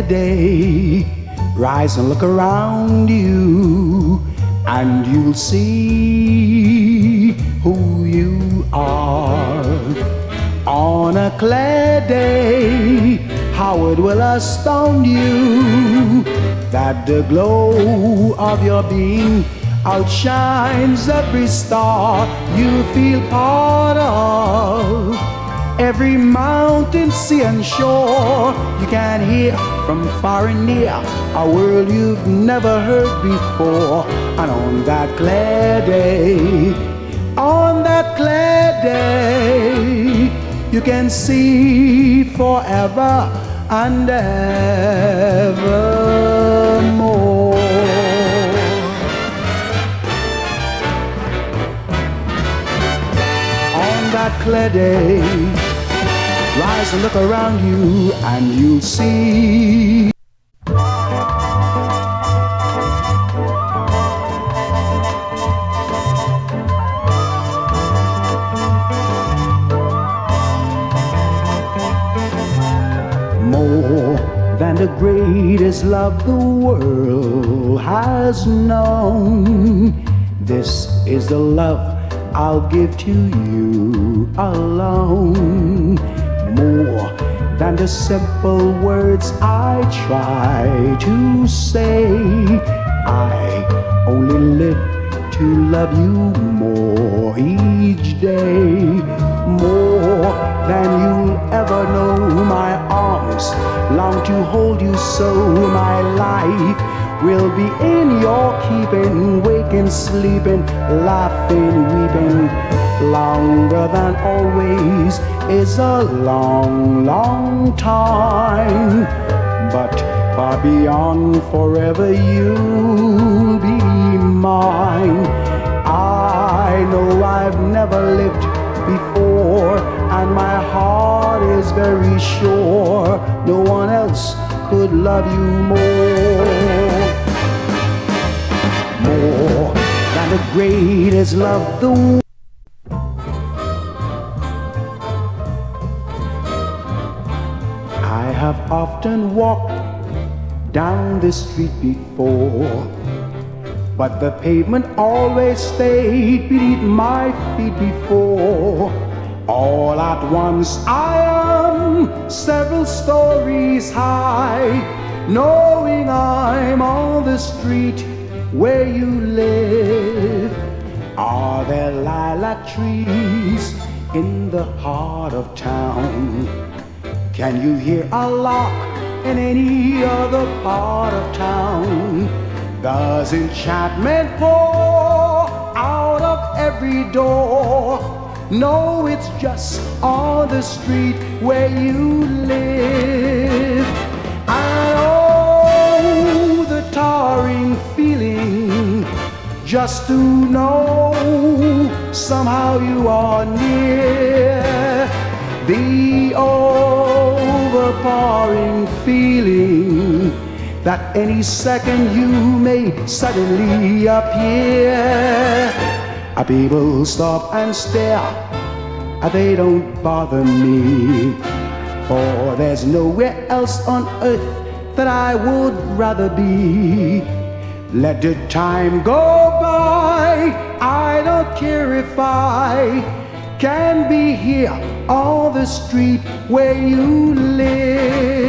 day. Rise and look around you, and you'll see who you are. On a clear day, how it will astound you that the glow of your being outshines every star you feel part of. Every mountain, sea and shore, you can hear from far and near a world you've never heard before. And on that clear day, on that clear day, you can see forever and evermore. On that clear day, rise and look around you, and you'll see. More than the greatest love the world has known, this is the love I'll give to you alone. More than the simple words I try to say, I only live to love you more each day. More than you'll ever know, my arms long to hold you so. My life will be in your keeping, waking, sleeping, laughing, weeping. Longer than always is a long, long time, but far beyond forever you'll be mine. I know I've never lived before, and my heart is very sure no one else could love you more. More than the greatest love the world. I have often walked down this street before, but the pavement always stayed beneath my feet before. All at once I am several stories high, knowing I'm on the street where you live. Are there lilac trees in the heart of town? Can you hear a lark in any other part of town? Does enchantment pour out of every door? No, it's just on the street where you live. And oh, the towering feeling just to know somehow you are near. The overpowering feeling that any second you may suddenly appear. People stop and stare, they don't bother me, for there's nowhere else on earth that I would rather be. Let the time go by, I don't care if I can be here on the street where you live.